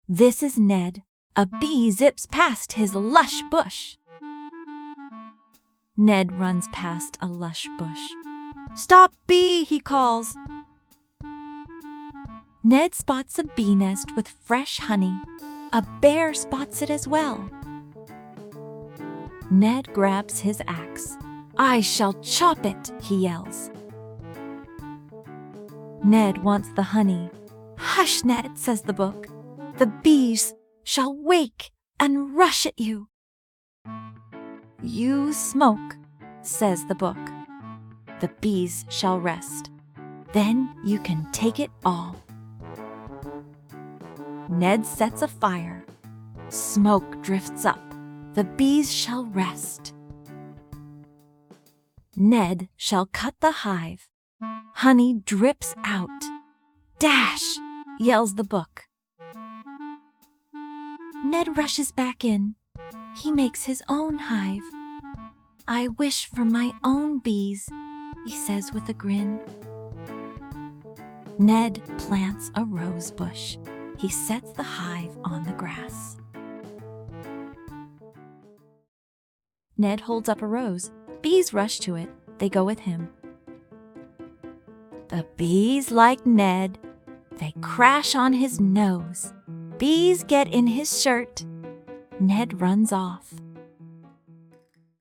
This is Ned. A bee zips past his lush bush. Ned runs past a lush bush. "Stop, bee!" he calls. Ned spots a bee nest with fresh honey. A bear spots it as well. Ned grabs his axe. "I shall chop it," he yells. Ned wants the honey. "Hush, Ned," says the book. "The bees shall wake and rush at you." "You smoke," says the book. "The bees shall rest. Then you can take it all." Ned sets a fire. Smoke drifts up. The bees shall rest. Ned shall cut the hive. Honey drips out. "Dash!" yells the book. Ned rushes back in. He makes his own hive. "I wish for my own bees," he says with a grin. Ned plants a rose bush. He sets the hive on the grass. Ned holds up a rose. Bees rush to it. They go with him. The bees like Ned. They crash on his nose. Bees get in his shirt. Ned runs off.